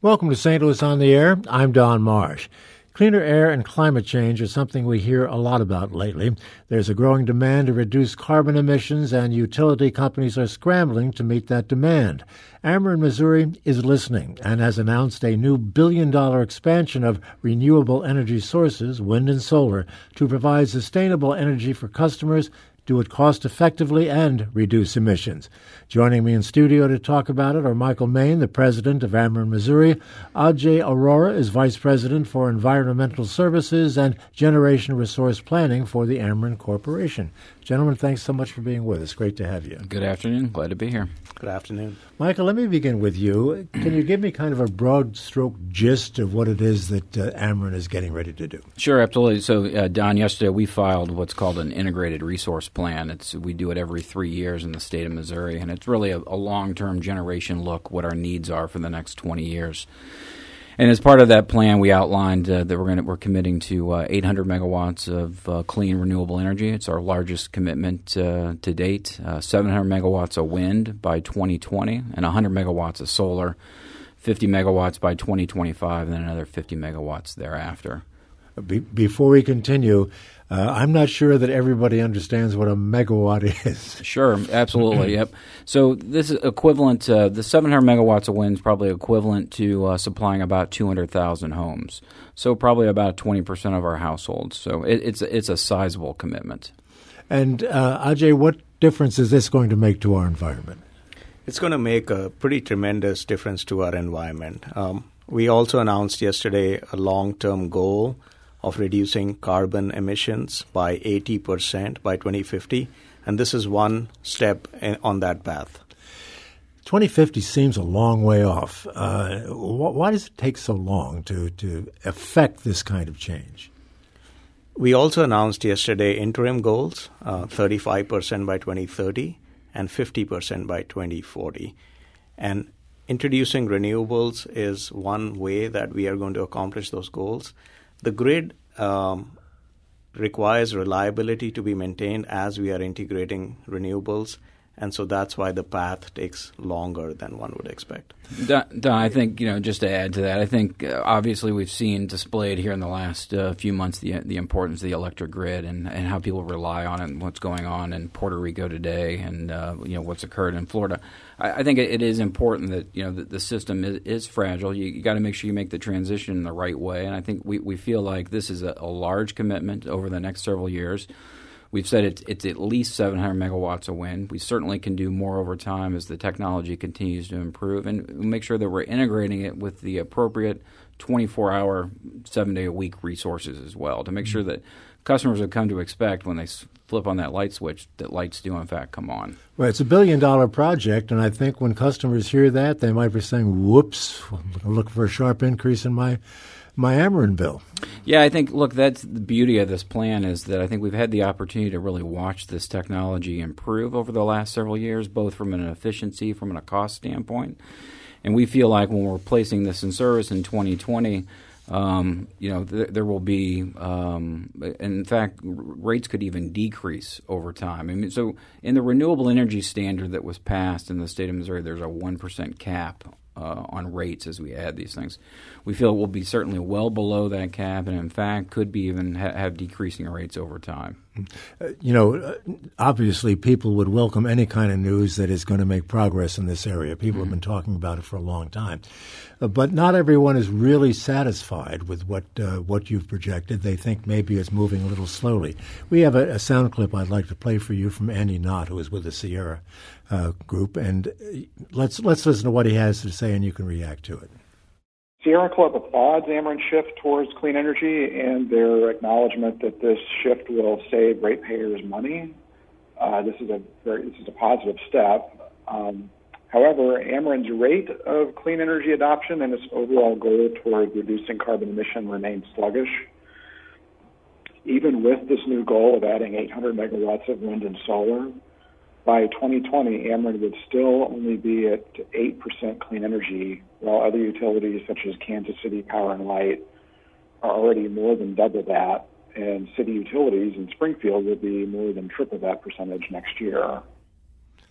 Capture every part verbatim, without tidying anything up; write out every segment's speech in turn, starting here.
Welcome to Saint Louis on the Air. I'm Don Marsh. Cleaner air and climate change is something we hear a lot about lately. There's a growing demand to reduce carbon emissions, and utility companies are scrambling to meet that demand. Ameren Missouri is listening and has announced a new billion-dollar expansion of renewable energy sources, wind and solar, to provide sustainable energy for customers, do it cost-effectively, and reduce emissions. Joining me in studio to talk about it are Michael Main, the president of Ameren Missouri. Ajay Arora is vice president for environmental services and generation resource planning for the Ameren Corporation. Gentlemen, thanks so much for being with us. Great to have you. Good afternoon. Glad to be here. Good afternoon. Michael, let me begin with you. Can you give me kind of a broad stroke gist of what it is that uh, Ameren is getting ready to do? Sure, absolutely. So, uh, Don, yesterday we filed what's called an integrated resource plan. It's we do it every three years in the state of Missouri, and it's really a, a long-term generation look what our needs are for the next twenty years. And as part of that plan, we outlined uh, that we're going we're committing to uh, eight hundred megawatts of uh, clean renewable energy. It's our largest commitment uh, to date. Uh, seven hundred megawatts of wind by twenty twenty, and one hundred megawatts of solar. fifty megawatts by twenty twenty-five, and then another fifty megawatts thereafter. Be- before we continue, uh, I'm not sure that everybody understands what a megawatt is. Sure, absolutely, yep. So this is equivalent, uh, the seven hundred megawatts of wind is probably equivalent to uh, supplying about two hundred thousand homes. So probably about twenty percent of our households. So it, it's, it's a sizable commitment. And uh, Ajay, what difference is this going to make to our environment? It's going to make a pretty tremendous difference to our environment. Um, we also announced yesterday a long-term goal of reducing carbon emissions by eighty percent by twenty fifty, and this is one step in, on that path. twenty fifty seems a long way off. Uh, wh- why does it take so long to, to affect this kind of change? We also announced yesterday interim goals, uh, thirty-five percent by twenty thirty and fifty percent by twenty forty. And introducing renewables is one way that we are going to accomplish those goals. The grid um, requires reliability to be maintained as we are integrating renewables, and so that's why the path takes longer than one would expect. Don, Don, I think, you know, just to add to that, I think uh, obviously we've seen displayed here in the last uh, few months the the importance of the electric grid and, and how people rely on it and what's going on in Puerto Rico today and, uh, you know, what's occurred in Florida. I, I think it, it is important that, you know, the, the system is, is fragile. You, you got to make sure you make the transition in the right way, and I think we, we feel like this is a, a large commitment over the next several years. We've said it's, it's at least seven hundred megawatts of wind. We certainly can do more over time as the technology continues to improve, and make sure that we're integrating it with the appropriate twenty-four hour, seven-day-a-week resources as well to make sure that customers have come to expect when they flip on that light switch that lights do, in fact, come on. Well, it's a billion-dollar project, and I think when customers hear that, they might be saying, whoops, I'm looking for a sharp increase in my my Ameren bill. Yeah, I think, look, that's the beauty of this plan is that I think we've had the opportunity to really watch this technology improve over the last several years, both from an efficiency, from a cost standpoint. And we feel like when we're placing this in service in twenty twenty, um, you know, th- there will be, um, in fact, r- rates could even decrease over time. I mean, so in the renewable energy standard that was passed in the state of Missouri, there's a one percent cap Uh, on rates as we add these things. We feel it will be certainly well below that cap and, in fact, could be even ha- have decreasing rates over time. Uh, you know, uh, obviously people would welcome any kind of news that is going to make progress in this area. People mm-hmm. have been talking about it for a long time. Uh, but not everyone is really satisfied with what uh, what you've projected. They think maybe it's moving a little slowly. We have a, a sound clip I'd like to play for you from Andy Knott, who is with the Sierra uh, Group. And let's let's listen to what he has to say, and you can react to it. Sierra Club applauds Ameren's shift towards clean energy and their acknowledgement that this shift will save ratepayers money. Uh, this is a very, this is a positive step. Um, however, Ameren's rate of clean energy adoption and its overall goal toward reducing carbon emission remains sluggish. Even with this new goal of adding eight hundred megawatts of wind and solar, by twenty twenty, Ameren would still only be at eight percent clean energy, while other utilities such as Kansas City Power and Light are already more than double that, and city utilities in Springfield will be more than triple that percentage next year.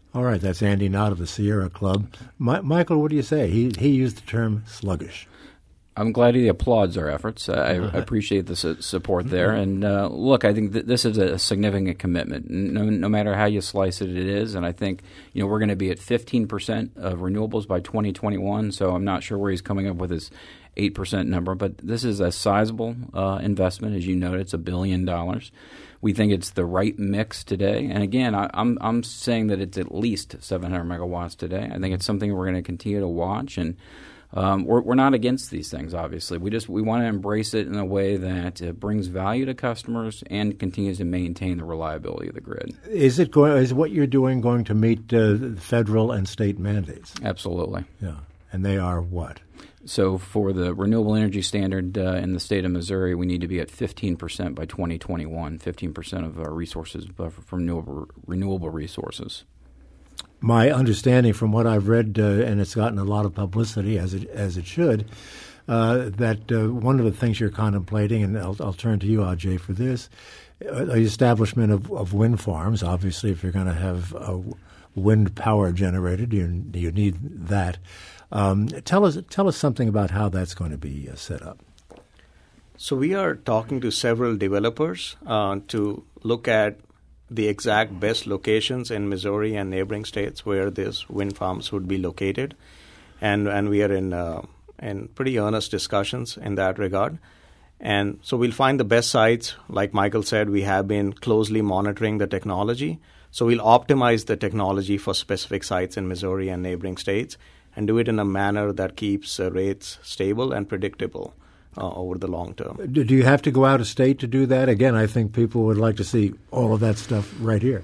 All right, that's Andy Knott of the Sierra Club. My, Michael, what do you say? He he used the term sluggish. I'm glad he applauds our efforts. I, I appreciate the su- support there. And uh, look, I think that this is a significant commitment. No, no matter how you slice it, it is. And I think you know we're going to be at fifteen percent of renewables by twenty twenty-one. So I'm not sure where he's coming up with his eight percent number. But this is a sizable uh, investment. As you noted, it's a billion dollars. We think it's the right mix today. And again, I, I'm I'm saying that it's at least seven hundred megawatts today. I think it's something we're going to continue to watch. And Um, we're, we're not against these things, obviously. We just we want to embrace it in a way that uh, brings value to customers and continues to maintain the reliability of the grid. Is it going? Is what you're doing going to meet uh, federal and state mandates? Absolutely. Yeah, and they are what? So for the renewable energy standard uh, in the state of Missouri, we need to be at fifteen percent by twenty twenty-one. fifteen percent of our resources uh, from renewable renewable resources. My understanding from what I've read, uh, and it's gotten a lot of publicity, as it as it should, uh, that uh, one of the things you're contemplating, and I'll, I'll turn to you, Ajay, for this, uh, the establishment of, of wind farms. Obviously, if you're going to have uh, wind power generated, you you need that. Um, tell us tell us something about how that's going to be uh, set up. So we are talking to several developers uh, to look at the exact best locations in Missouri and neighboring states where these wind farms would be located, and and we are in uh, in pretty earnest discussions in that regard. And so we'll find the best sites. Like Michael said, we have been closely monitoring the technology. So we'll optimize the technology for specific sites in Missouri and neighboring states, and do it in a manner that keeps uh, rates stable and predictable Uh, over the long term. Do you have to go out of state to do that? Again, I think people would like to see all of that stuff right here.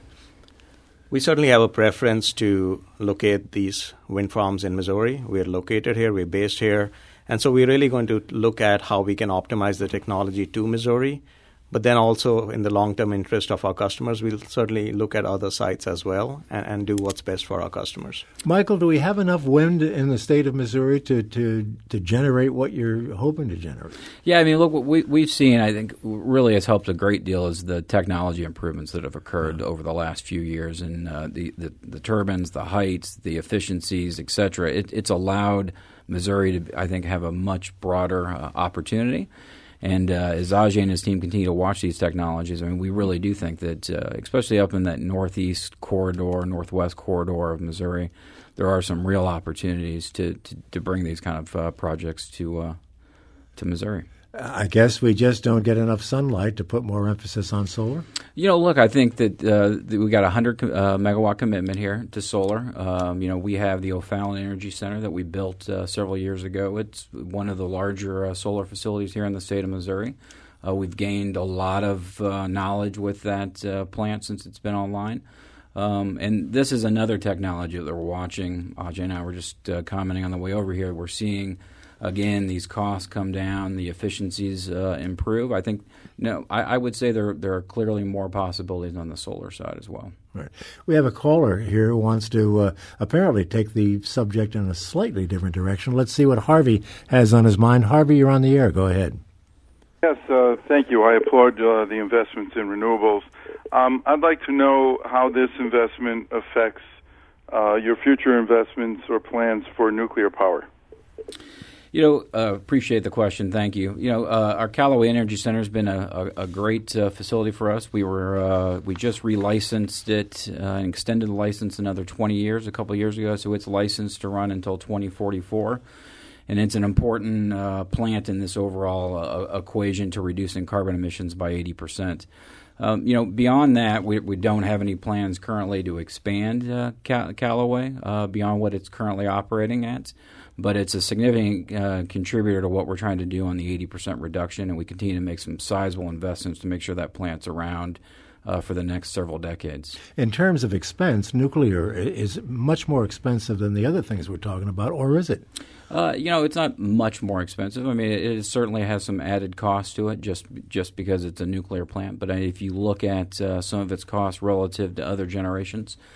We certainly have a preference to locate these wind farms in Missouri. We're located here, we're based here, and so we're really going to look at how we can optimize the technology to Missouri. But then also in the long-term interest of our customers, we'll certainly look at other sites as well and, and do what's best for our customers. Michael, do we have enough wind in the state of Missouri to, to, to generate what you're hoping to generate? Yeah, I mean, look, what we, we've seen, I think, really has helped a great deal is the technology improvements that have occurred over the last few years, and uh, the, the, the turbines, the heights, the efficiencies, et cetera. It, it's allowed Missouri to, I think, have a much broader uh, opportunity. And uh, as Ajay and his team continue to watch these technologies, I mean, we really do think that, uh, especially up in that northeast corridor, northwest corridor of Missouri, there are some real opportunities to, to, to bring these kind of uh, projects to uh, to Missouri. I guess we just don't get enough sunlight to put more emphasis on solar? You know, look, I think that, uh, that we got a one hundred uh, megawatt commitment here to solar. Um, you know, we have the O'Fallon Energy Center that we built uh, several years ago. It's one of the larger uh, solar facilities here in the state of Missouri. Uh, we've gained a lot of uh, knowledge with that uh, plant since it's been online. Um, and this is another technology that we're watching. Ajay and I were just uh, commenting on the way over here. We're seeing, again, these costs come down, the efficiencies uh, improve. I think, no, I, I would say there there are clearly more possibilities on the solar side as well. Right. We have a caller here who wants to uh, apparently take the subject in a slightly different direction. Let's see what Harvey has on his mind. Harvey, you're on the air. Go ahead. Yes, uh, thank you. I applaud uh, the investments in renewables. Um, I'd like to know how this investment affects uh, your future investments or plans for nuclear power. You know, uh, appreciate the question. Thank you. You know, uh, our Callaway Energy Center has been a, a, a great uh, facility for us. We were uh, we just relicensed it uh, and extended the license another twenty years a couple of years ago, so it's licensed to run until twenty forty-four. And it's an important uh, plant in this overall uh, equation to reducing carbon emissions by eighty percent. Um, you know, beyond that, we, we don't have any plans currently to expand uh, Cal- Callaway uh, beyond what it's currently operating at. But it's a significant uh, contributor to what we're trying to do on the eighty percent reduction, and we continue to make some sizable investments to make sure that plant's around uh, for the next several decades. In terms of expense, nuclear is much more expensive than the other things we're talking about, or is it? Uh, you know, it's not much more expensive. I mean, it, it certainly has some added cost to it just just because it's a nuclear plant. But if you look at uh, some of its costs relative to other generations,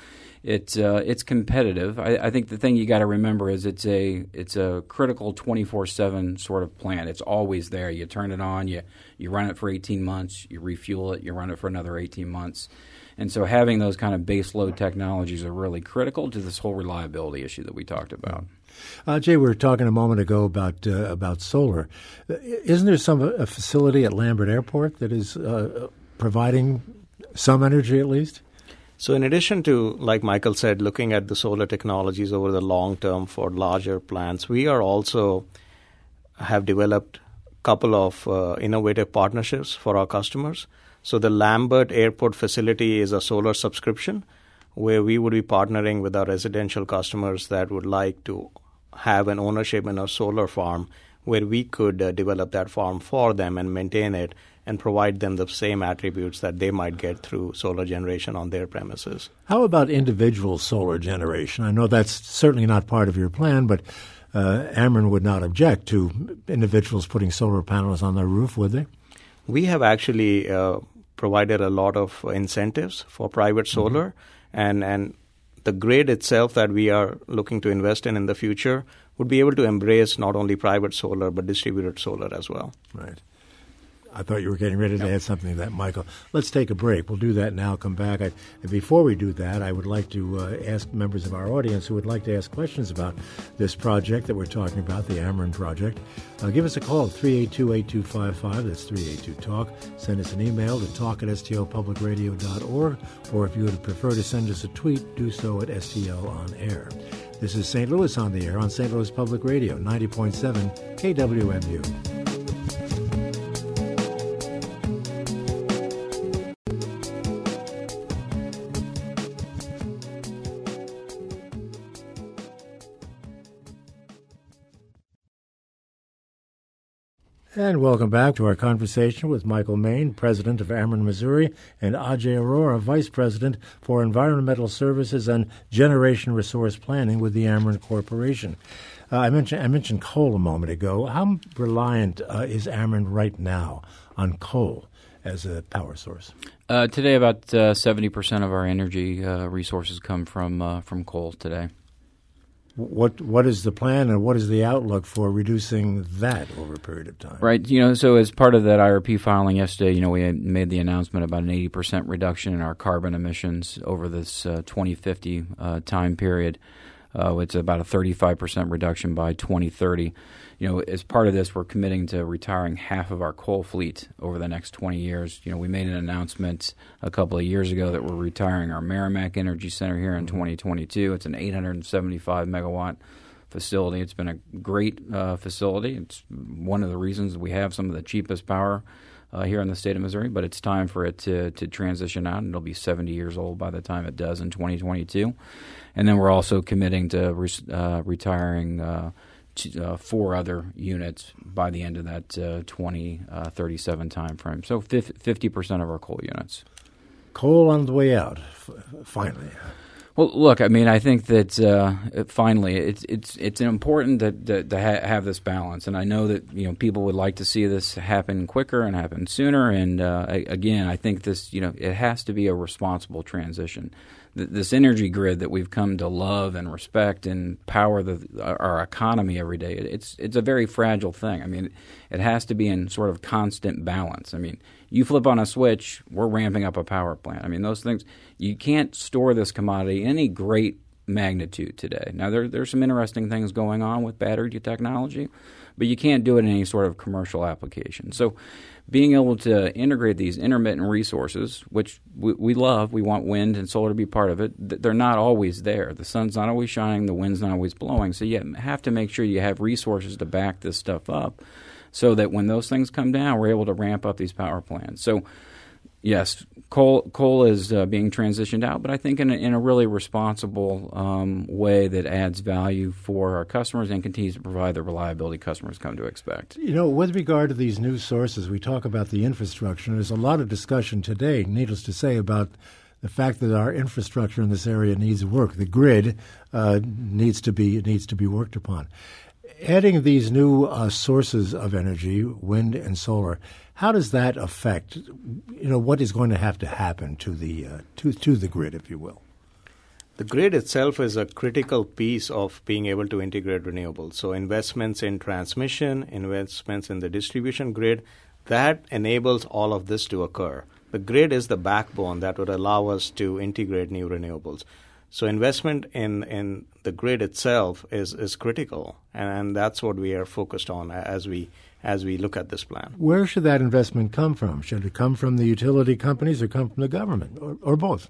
It's uh, it's competitive. I, I think the thing you got to remember is it's a it's a critical twenty-four seven sort of plant. It's always there. You turn it on, you you run it for eighteen months, you refuel it, you run it for another eighteen months. And so having those kind of base load technologies are really critical to this whole reliability issue that we talked about. Uh, Jay, we were talking a moment ago about uh, about solar. Isn't there some a facility at Lambert Airport that is uh, providing some energy at least? So in addition to, like Michael said, looking at the solar technologies over the long term for larger plants, we are also have developed a couple of uh, innovative partnerships for our customers. So the Lambert Airport facility is a solar subscription where we would be partnering with our residential customers that would like to have an ownership in a solar farm where we could uh, develop that farm for them and maintain it and provide them the same attributes that they might get through solar generation on their premises. How about individual solar generation? I know that's certainly not part of your plan, but uh, Ameren would not object to individuals putting solar panels on their roof, would they? We have actually uh, provided a lot of incentives for private solar, mm-hmm. and, and the grid itself that we are looking to invest in in the future would be able to embrace not only private solar but distributed solar as well. Right. I thought you were getting ready to add something to that, Michael. Let's take a break. We'll do that now, come back. I, and before we do that, I would like to uh, ask members of our audience who would like to ask questions about this project that we're talking about, the Ameren project. Uh, give us a call, three eight two, eight two five five. That's three eight two talk. Send us an email to talk at s t l public radio dot org, or if you would prefer to send us a tweet, do so at S T L on air. This is Saint Louis on the air on Saint Louis Public Radio, ninety point seven K W M U. And welcome back to our conversation with Michael Main, President of Ameren Missouri, and Ajay Arora, Vice President for Environmental Services and Generation Resource Planning with the Ameren Corporation. Uh, I mentioned I mentioned coal a moment ago. How reliant uh, is Ameren right now on coal as a power source? Uh, today, about uh, seventy percent of our energy uh, resources come from uh, from coal today. What what is the plan and what is the outlook for reducing that over a period of time? Right. You know, so as part of that I R P filing yesterday, you know, we made the announcement about an eighty percent reduction in our carbon emissions over this uh, twenty fifty uh, time period. Uh, it's about a thirty-five percent reduction by twenty thirty. You know, as part of this, we're committing to retiring half of our coal fleet over the next twenty years. You know, we made an announcement a couple of years ago that we're retiring our Merrimack Energy Center here in twenty twenty-two. It's an eight hundred seventy-five megawatt facility. It's been a great uh, facility. It's one of the reasons we have some of the cheapest power uh, here in the state of Missouri, but it's time for it to, to transition out, and it'll be seventy years old by the time it does in twenty twenty-two. And then we're also committing to re- uh, retiring uh, t- uh, four other units by the end of that uh, twenty thirty-seven time frame. So fifty percent of our coal units. Coal on the way out, f- finally. Well, look, I mean, I think that uh, finally it's it's it's important that, that to ha- have this balance, and I know that you know people would like to see this happen quicker and happen sooner. And uh, again, I think this you know it has to be a responsible transition. Th- this energy grid that we've come to love and respect and power the, our economy every day, it's it's a very fragile thing. I mean, it has to be in sort of constant balance. I mean, you flip on a switch, we're ramping up a power plant. I mean, those things, you can't store this commodity in any great magnitude today. Now, there there's some interesting things going on with battery technology, but you can't do it in any sort of commercial application. So being able to integrate these intermittent resources, which we, we love, we want wind and solar to be part of it, they're not always there. The sun's not always shining, the wind's not always blowing. So you have to make sure you have resources to back this stuff up so that when those things come down, we're able to ramp up these power plants. So yes, coal coal is uh, being transitioned out, but I think in a, in a really responsible um, way that adds value for our customers and continues to provide the reliability customers come to expect. You know, with regard to these new sources, we talk about the infrastructure. There's a lot of discussion today, needless to say, about the fact that our infrastructure in this area needs work. The grid uh, needs to be needs to be worked upon. Adding these new uh, sources of energy, wind and solar, how does that affect, you know, what is going to have to happen to the uh, to to the grid, if you will? The grid itself is a critical piece of being able to integrate renewables. So investments in transmission, investments in the distribution grid, that enables all of this to occur. The grid is the backbone that would allow us to integrate new renewables. So investment in, in the grid itself is, is critical, and that's what we are focused on as we as we look at this plan. Where should that investment come from? Should it come from the utility companies or come from the government, or, or both?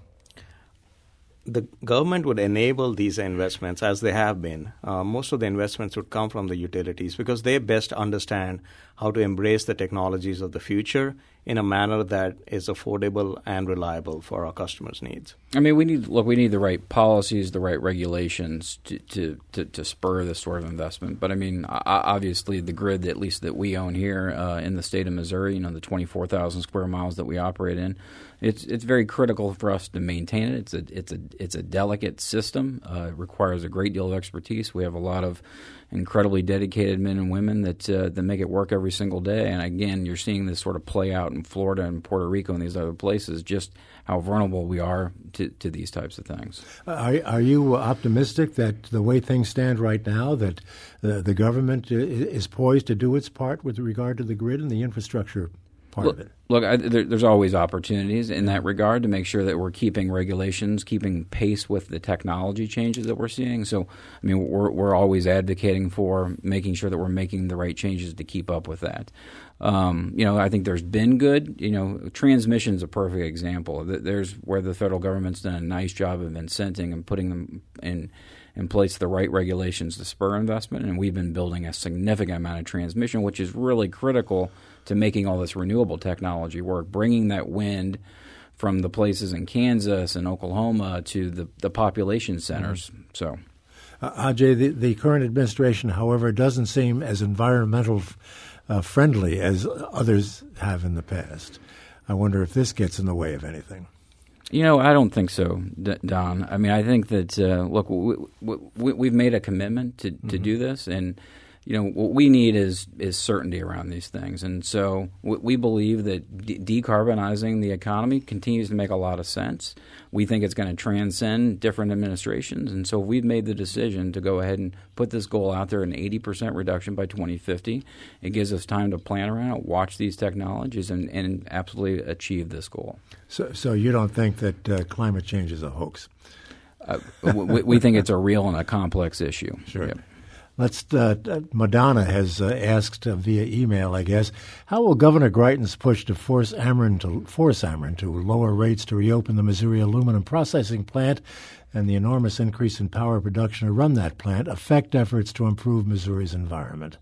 The government would enable these investments as they have been. Uh, most of the investments would come from the utilities because they best understand how to embrace the technologies of the future in a manner that is affordable and reliable for our customers' needs. I mean, we need look. We need the right policies, the right regulations to to, to, to spur this sort of investment. But I mean, obviously, the grid, at least that we own here uh, in the state of Missouri, you know, the twenty-four thousand square miles that we operate in, it's it's very critical for us to maintain it. It's a it's a it's a delicate system. Uh, it requires a great deal of expertise. We have a lot of incredibly dedicated men and women that uh, that make it work every single day. And again, you're seeing this sort of play out in Florida and Puerto Rico and these other places, just how vulnerable we are to, to these types of things. Are, are you optimistic that the way things stand right now, that uh, the government is poised to do its part with regard to the grid and the infrastructure part look, of it? Look, I, there, there's always opportunities in that regard to make sure that we're keeping regulations, keeping pace with the technology changes that we're seeing. So, I mean, we're we're always advocating for making sure that we're making the right changes to keep up with that. Um, you know, I think there's been good. You know, transmission's a perfect example. There's where the federal government's done a nice job of incenting and putting them in in place the right regulations to spur investment, and we've been building a significant amount of transmission, which is really critical to making all this renewable technology work, bringing that wind from the places in Kansas and Oklahoma to the, the population centers. Mm-hmm. So, uh, Ajay, the, the current administration, however, doesn't seem as environmental uh, friendly as others have in the past. I wonder if this gets in the way of anything. You know, I don't think so, Don. I mean, I think that, uh, look, we, we, we've made a commitment to, to mm-hmm. do this, and you know, what we need is is certainty around these things. And so we believe that de- decarbonizing the economy continues to make a lot of sense. We think it's going to transcend different administrations. And so we've made the decision to go ahead and put this goal out there, an eighty percent reduction by twenty fifty. It gives us time to plan around it, watch these technologies, and, and absolutely achieve this goal. So, so you don't think that uh, climate change is a hoax? Uh, we, we think it's a real and a complex issue. Sure. Yep. Let's. Uh, Madonna has uh, asked uh, via email, I guess, how will Governor Greitens push to force Ameren to force Ameren to lower rates to reopen the Missouri aluminum processing plant, and the enormous increase in power production to run that plant affect efforts to improve Missouri's environment?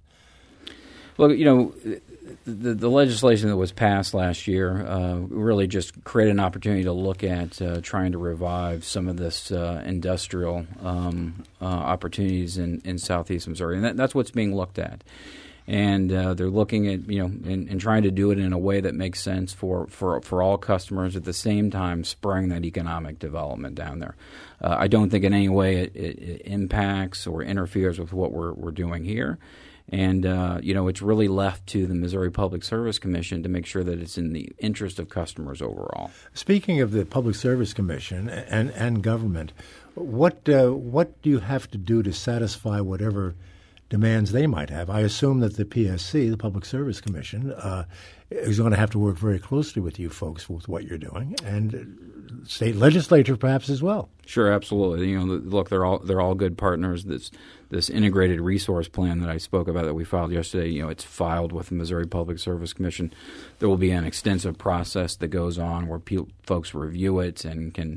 Well, you know, the, the legislation that was passed last year uh, really just created an opportunity to look at uh, trying to revive some of this uh, industrial um, uh, opportunities in, in southeast Missouri. And that, that's what's being looked at. And uh, they're looking at, you know, and, and trying to do it in a way that makes sense for, for, for all customers, at the same time spurring that economic development down there. Uh, I don't think in any way it, it, it impacts or interferes with what we're, we're doing here. And, uh, you know, it's really left to the Missouri Public Service Commission to make sure that it's in the interest of customers overall. Speaking of the Public Service Commission and, and government, what uh, what do you have to do to satisfy whatever demands they might have? I assume that the P S C, the Public Service Commission, uh, is going to have to work very closely with you folks with what you're doing, and state legislature perhaps as well. Sure, absolutely. You know, look, they're all they're all good partners. This this integrated resource plan that I spoke about that we filed yesterday, you know, it's filed with the Missouri Public Service Commission. There will be an extensive process that goes on where pe- folks review it and can,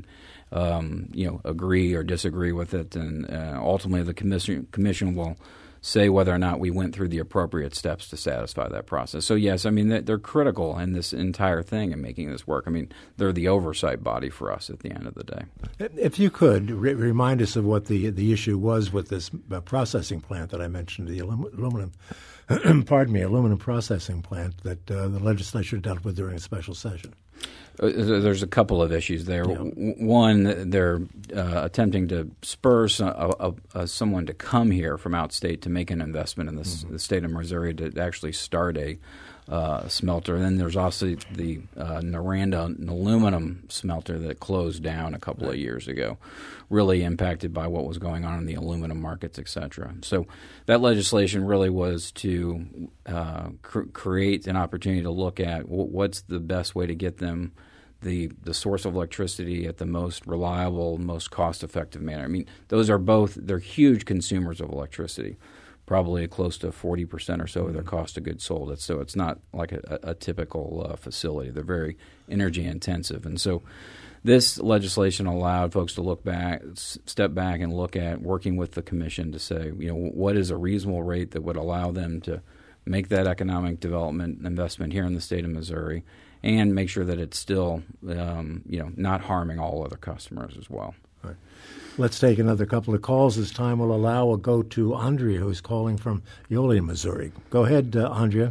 um, you know, agree or disagree with it, and uh, ultimately the commission commission will say whether or not we went through the appropriate steps to satisfy that process. So, yes, I mean, they're critical in this entire thing and making this work. I mean, they're the oversight body for us at the end of the day. If you could, re- remind us of what the the issue was with this uh, processing plant that I mentioned, the alum- aluminum, pardon me, aluminum processing plant that uh, the legislature dealt with during a special session. Uh, there's a couple of issues there. Yeah. One, they're uh, attempting to spur some, a, a, someone to come here from outstate to make an investment in this, mm-hmm. the state of Missouri to actually start a uh, smelter. And then there's also the uh, Noranda aluminum smelter that closed down a couple of years ago, really impacted by what was going on in the aluminum markets, et cetera. So that legislation really was to uh, cr- create an opportunity to look at w- what's the best way to get them the the source of electricity at the most reliable, most cost-effective manner. I mean, those are both, they're huge consumers of electricity, probably close to forty percent or so of their cost of goods sold. It's, so it's not like a, a typical uh, facility. They're very energy intensive. And so this legislation allowed folks to look back, s- step back and look at working with the commission to say, you know, what is a reasonable rate that would allow them to make that economic development investment here in the state of Missouri, and make sure that it's still, um, you know, not harming all other customers as well. All right. Let's take another couple of calls as time will allow. We'll go to Andrea, who's calling from Eola, Missouri. Go ahead, uh, Andrea.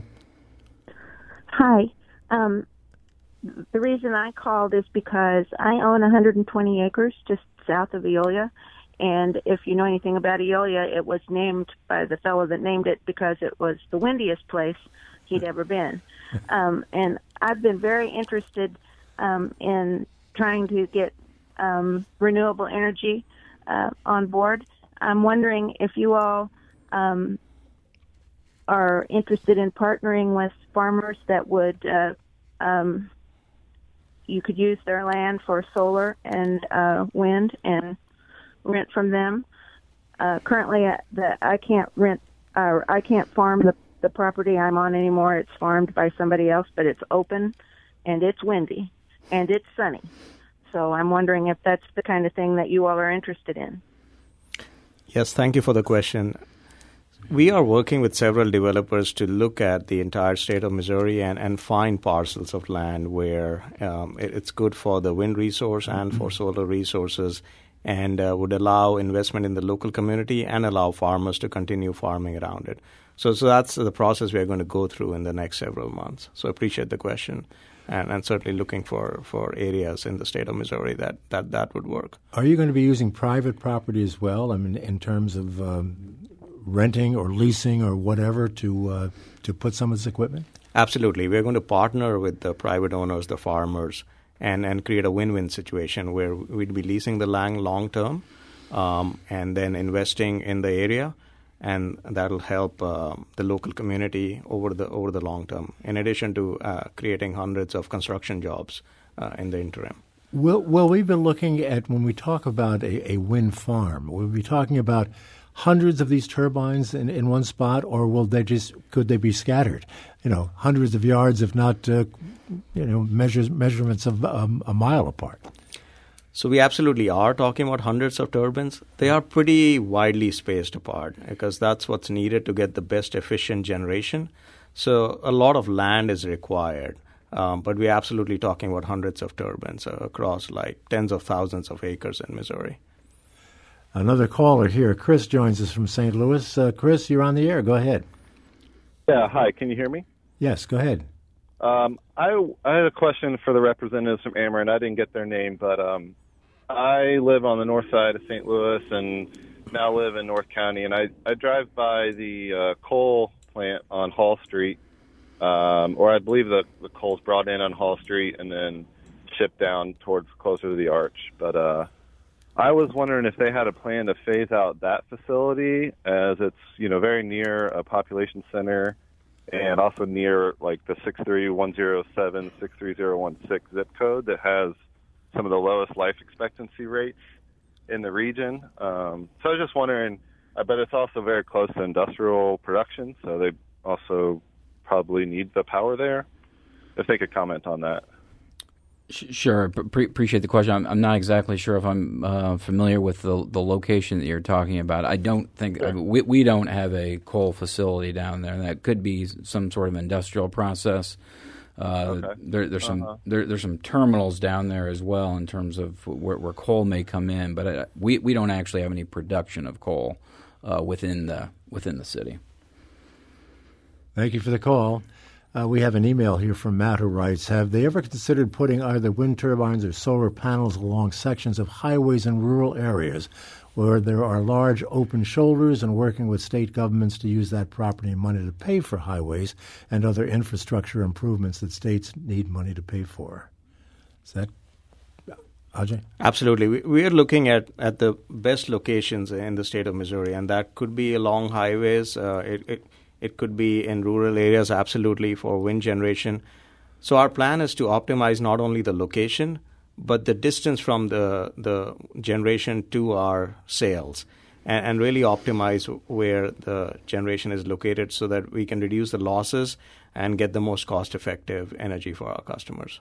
Hi. Um, the reason I called is because I own one hundred twenty acres just south of Eola, and if you know anything about Eola, it was named by the fellow that named it because it was the windiest place he'd ever been. Um, and I've been very interested um, in trying to get um, renewable energy uh, on board. I'm wondering if you all um, are interested in partnering with farmers that would uh, um, you could use their land for solar and uh, wind and rent from them. Uh, currently, uh, the, I can't rent uh, I can't farm the the property I'm on anymore. It's farmed by somebody else, but it's open and it's windy and it's sunny. So I'm wondering if that's the kind of thing that you all are interested in. Yes, thank you for the question. We are working with several developers to look at the entire state of Missouri and, and find parcels of land where um, it, it's good for the wind resource and for solar resources, and uh, would allow investment in the local community and allow farmers to continue farming around it. So, so that's the process we are going to go through in the next several months. So I appreciate the question, and, and certainly looking for, for areas in the state of Missouri that, that, that would work. Are you going to be using private property as well? I mean, in terms of um, renting or leasing or whatever to uh, to put some of this equipment? Absolutely. We're going to partner with the private owners, the farmers, and, and create a win-win situation where we'd be leasing the land long-term um, and then investing in the area, and that'll help uh, the local community over the over the long term, in addition to uh, creating hundreds of construction jobs uh, in the interim. Well, well, we've been looking at, when we talk about a, a wind farm, we'll be talking about hundreds of these turbines in, in one spot, or will they just could they be scattered? You know, hundreds of yards, if not, uh, you know, measures measurements of um, a mile apart. So we absolutely are talking about hundreds of turbines. They are pretty widely spaced apart because that's what's needed to get the best efficient generation. So a lot of land is required, um, but we're absolutely talking about hundreds of turbines uh, across like tens of thousands of acres in Missouri. Another caller here. Chris joins us from Saint Louis. Uh, Chris, you're on the air. Go ahead. Yeah, hi. Can you hear me? Yes, go ahead. Um, I, I had a question for the representatives from Ameren. I didn't get their name, but um, I live on the north side of Saint Louis and now live in North County, and I, I drive by the uh, coal plant on Hall Street, um, or I believe the, the coal's brought in on Hall Street and then shipped down towards closer to the Arch. But uh, I was wondering if they had a plan to phase out that facility, as it's, you know, very near a population center and also near like the six three one zero seven, six three zero one six zip code that has some of the lowest life expectancy rates in the region. Um, so I was just wondering, but it's also very close to industrial production, so they also probably need the power there. If they could comment on that. Sure. Pre- appreciate the question. I'm, I'm not exactly sure if I'm uh, familiar with the the location that you're talking about. I don't think sure. I mean, we we don't have a coal facility down there. That could be some sort of industrial process. Uh, okay. there, there's some uh-huh. there, there's some terminals down there as well in terms of where, where coal may come in, but uh, we we don't actually have any production of coal uh, within the within the city. Thank you for the call. Uh, we have an email here from Matt who writes, have they ever considered putting either wind turbines or solar panels along sections of highways in rural areas where there are large open shoulders and working with state governments to use that property and money to pay for highways and other infrastructure improvements that states need money to pay for? Is that Ajay? Absolutely. We, we are looking at, at the best locations in the state of Missouri, and that could be along highways. Uh, it, it It could be in rural areas, absolutely, for wind generation. So our plan is to optimize not only the location, but the distance from the the generation to our sales, and, and really optimize where the generation is located so that we can reduce the losses and get the most cost-effective energy for our customers.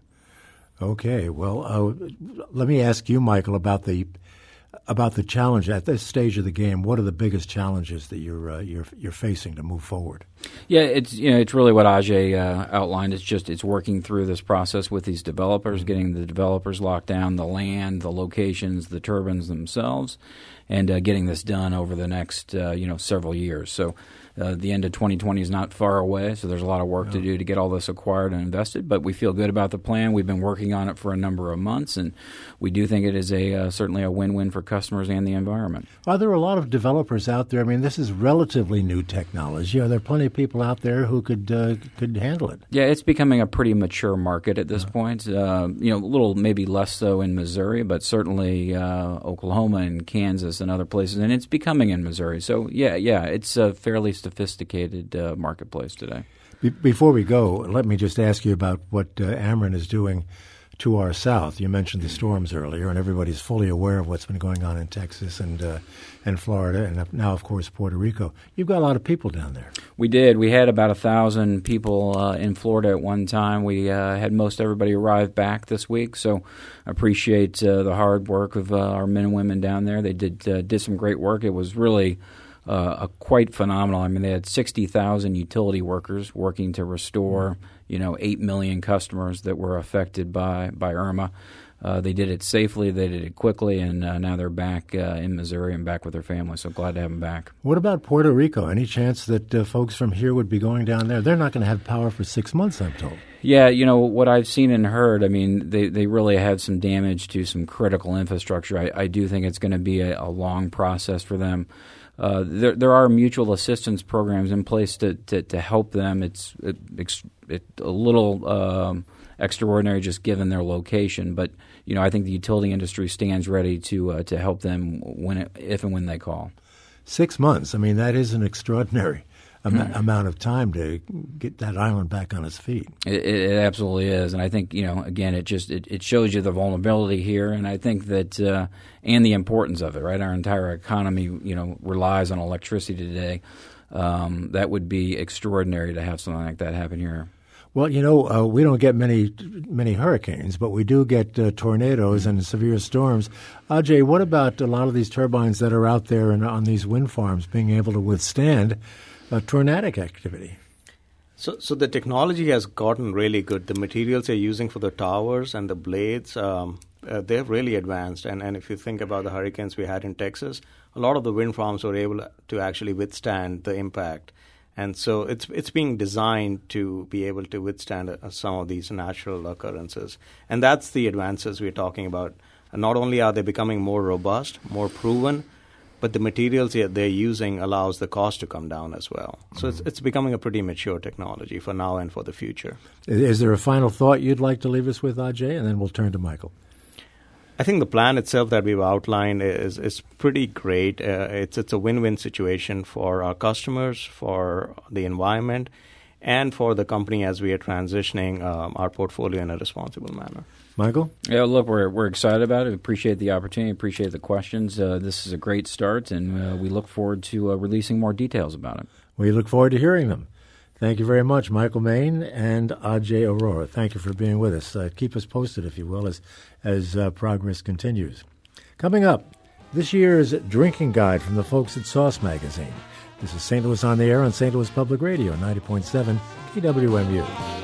Okay. Well, uh, let me ask you, Michael, about the about the challenge at this stage of the game. What are the biggest challenges that you're uh, you're you're facing to move forward? Yeah, it's you know it's really what Ajay uh, outlined. It's just it's working through this process with these developers, getting the developers locked down, the land, the locations, the turbines themselves, and uh, getting this done over the next uh, you know several years. So. Uh, the end of twenty twenty is not far away, so there's a lot of work yeah. to do to get all this acquired and invested. But we feel good about the plan. We've been working on it for a number of months, and we do think it is a uh, certainly a win-win for customers and the environment. Are there a lot of developers out there? I mean, this is relatively new technology. Are there plenty of people out there who could uh, could handle it? Yeah, it's becoming a pretty mature market at this yeah. point. Uh, you know, a little maybe less so in Missouri, but certainly uh, Oklahoma and Kansas and other places, and it's becoming in Missouri. So yeah, yeah, it's a fairly sophisticated uh, marketplace today. Be- before we go, let me just ask you about what uh, Ameren is doing to our south. You mentioned the storms earlier, and everybody's fully aware of what's been going on in Texas and uh, and Florida, and now, of course, Puerto Rico. You've got a lot of people down there. We did. We had about a thousand people uh, in Florida at one time. We uh, had most everybody arrive back this week, so I appreciate uh, the hard work of uh, our men and women down there. They did uh, did some great work. It was really Uh, a quite phenomenal. I mean, they had sixty thousand utility workers working to restore, you know, eight million customers that were affected by, by Irma. Uh, they did it safely, they did it quickly, and uh, now they're back uh, in Missouri and back with their families. So glad to have them back. What about Puerto Rico? Any chance that uh, folks from here would be going down there? They're not going to have power for six months, I'm told. Yeah, you know, what I've seen and heard, I mean, they, they really had some damage to some critical infrastructure. I, I do think it's going to be a, a long process for them. Uh, there, there are mutual assistance programs in place to, to, to help them. It's it, it's it, a little um, extraordinary just given their location, but you know I think the utility industry stands ready to uh, to help them when it, if and when they call. Six months. I mean, that is an extraordinary am- mm. amount of time to get that island back on its feet. It, it absolutely is, and I think you know again it just it, it shows you the vulnerability here, and I think that uh, and the importance of it. Right, our entire economy you know relies on electricity today. Um, that would be extraordinary to have something like that happen here. Well, you know, uh, we don't get many many hurricanes, but we do get uh, tornadoes and severe storms. Ajay, what about a lot of these turbines that are out there and on these wind farms being able to withstand uh, tornadic activity? So, so the technology has gotten really good. The materials they're using for the towers and the blades, um, uh, they've really advanced. And, and if you think about the hurricanes we had in Texas, a lot of the wind farms were able to actually withstand the impact. And so it's it's being designed to be able to withstand uh, some of these natural occurrences. And that's the advances we're talking about. And not only are they becoming more robust, more proven, but the materials they're using allows the cost to come down as well. So it's, it's becoming a pretty mature technology for now and for the future. Is there a final thought you'd like to leave us with, Ajay? And then we'll turn to Michael. I think the plan itself that we've outlined is is pretty great. Uh, it's it's a win-win situation for our customers, for the environment, and for the company as we are transitioning um, our portfolio in a responsible manner. Michael? Yeah, look, we're we're excited about it. Appreciate the opportunity. Appreciate the questions. Uh, this is a great start, and uh, we look forward to uh, releasing more details about it. We look forward to hearing them. Thank you very much, Michael Main and Ajay Arora. Thank you for being with us. Uh, keep us posted, if you will, as as uh, progress continues. Coming up, this year's drinking guide from the folks at Sauce Magazine. This is Saint Louis on the Air on Saint Louis Public Radio, ninety point seven K W M U.